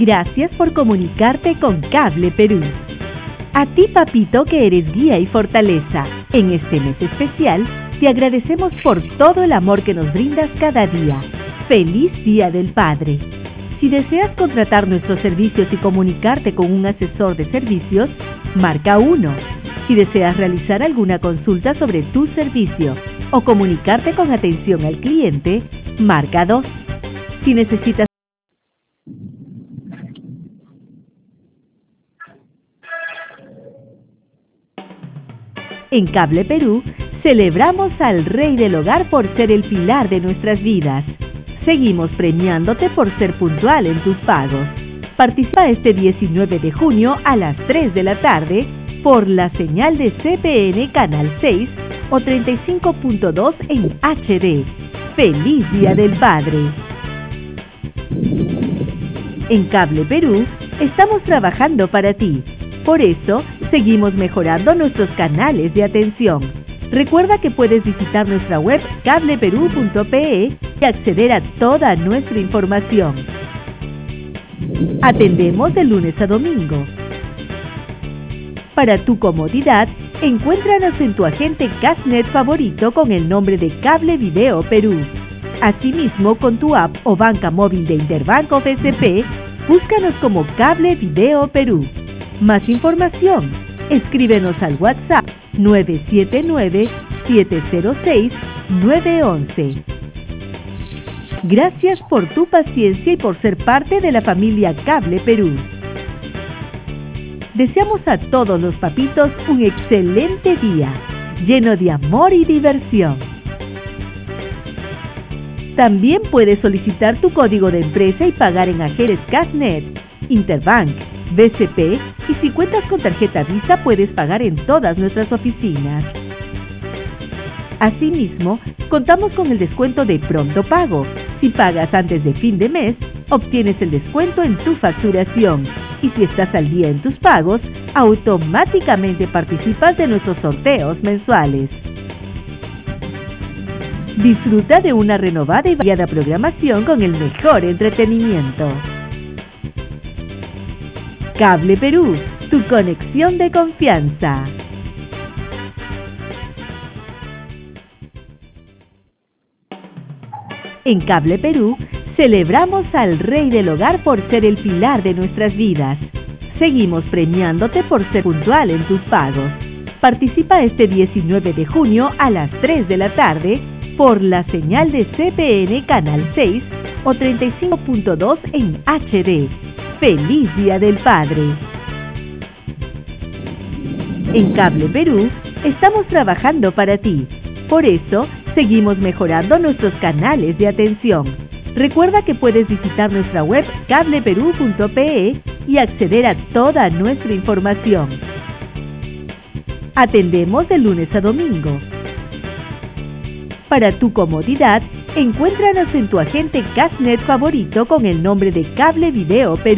Gracias por comunicarte con Cable Perú. A ti, papito, que eres guía y fortaleza, en este mes especial, te agradecemos por todo el amor que nos brindas cada día. ¡Feliz Día del Padre! Si deseas contratar nuestros servicios y comunicarte con un asesor de servicios, marca 1. Si deseas realizar alguna consulta sobre tu servicio o comunicarte con atención al cliente, marca 2. Si necesitas En Cable Perú, celebramos al Rey del Hogar por ser el pilar de nuestras vidas. Seguimos premiándote por ser puntual en tus pagos. Participa este 19 de junio a las 3 de la tarde por la señal de CPN Canal 6 o 35.2 en HD. ¡Feliz Día del Padre! En Cable Perú, estamos trabajando para ti. Por eso, seguimos mejorando nuestros canales de atención. Recuerda que puedes visitar nuestra web cableperú.pe y acceder a toda nuestra información. Atendemos de lunes a domingo. Para tu comodidad, encuéntranos en tu agente Cashnet favorito con el nombre de Cable Video Perú. Asimismo, con tu app o banca móvil de Interbanco FSP, búscanos como Cable Video Perú. Más información, escríbenos al WhatsApp 979-706-911. Gracias por tu paciencia y por ser parte de la familia Cable Perú. Deseamos a todos los papitos un excelente día, lleno de amor y diversión. También puedes solicitar tu código de empresa y pagar en agentes Cashnet, Interbank, BCP y si cuentas con tarjeta Visa puedes pagar en todas nuestras oficinas. Asimismo, contamos con el descuento de Pronto Pago. Si pagas antes de fin de mes, obtienes el descuento en tu facturación. Y si estás al día en tus pagos, automáticamente participas de nuestros sorteos mensuales. Disfruta de una renovada y variada programación con el mejor entretenimiento. Cable Perú, tu conexión de confianza. En Cable Perú, celebramos al Rey del Hogar por ser el pilar de nuestras vidas. Seguimos premiándote por ser puntual en tus pagos. Participa este 19 de junio a las 3 de la tarde por la señal de CPN Canal 6 o 35.2 en HD. ¡Feliz Día del Padre! En Cable Perú, estamos trabajando para ti. Por eso, seguimos mejorando nuestros canales de atención. Recuerda que puedes visitar nuestra web cableperú.pe y acceder a toda nuestra información. Atendemos de lunes a domingo. Para tu comodidad, encuéntranos en tu agente Cashnet favorito con el nombre de Cable Video Perú.